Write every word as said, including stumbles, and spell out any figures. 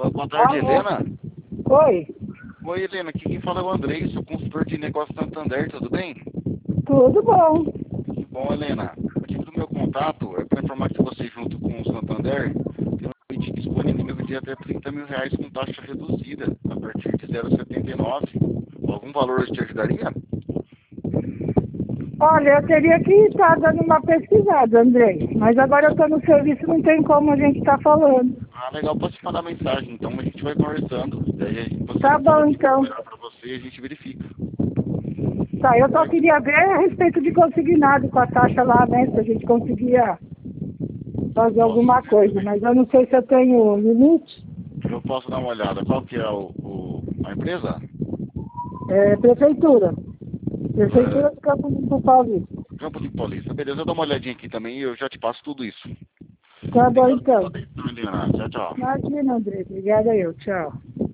Boa tarde, Alô? Helena. Oi, Oi, Helena. Aqui quem fala é o Andrei, sou consultor de negócio Santander, tudo bem? tudo bom? Que bom, Helena. O motivo do meu contato é para informar que você, junto com o Santander, tem um limite disponível de até trinta mil reais com taxa reduzida, a partir de zero vírgula setenta e nove. Algum valor te ajudaria? Olha, eu teria que estar dando uma pesquisada, Andrei. Mas agora eu estou no serviço, não tem como a gente estar falando. Ah, legal, posso te mandar mensagem, então a gente vai conversando. Daí você Tá me fala bom, o que é então. melhor para você e a gente verifica. Tá, eu só queria ver a respeito de consignado com a taxa lá, né? Se a gente conseguia fazer alguma coisa. Mas eu não sei se eu tenho limite. Eu posso dar uma olhada. Qual que é o, o- a empresa? É, prefeitura. Prefeitura do Campo do Paulista. Campo de Paulista. Beleza, eu dou uma olhadinha aqui também e eu já te passo tudo isso. Tá bom, Obrigado pela então. atenção, Helena. Tchau, tchau. Imagina, Andrei. Obrigada eu. Tchau.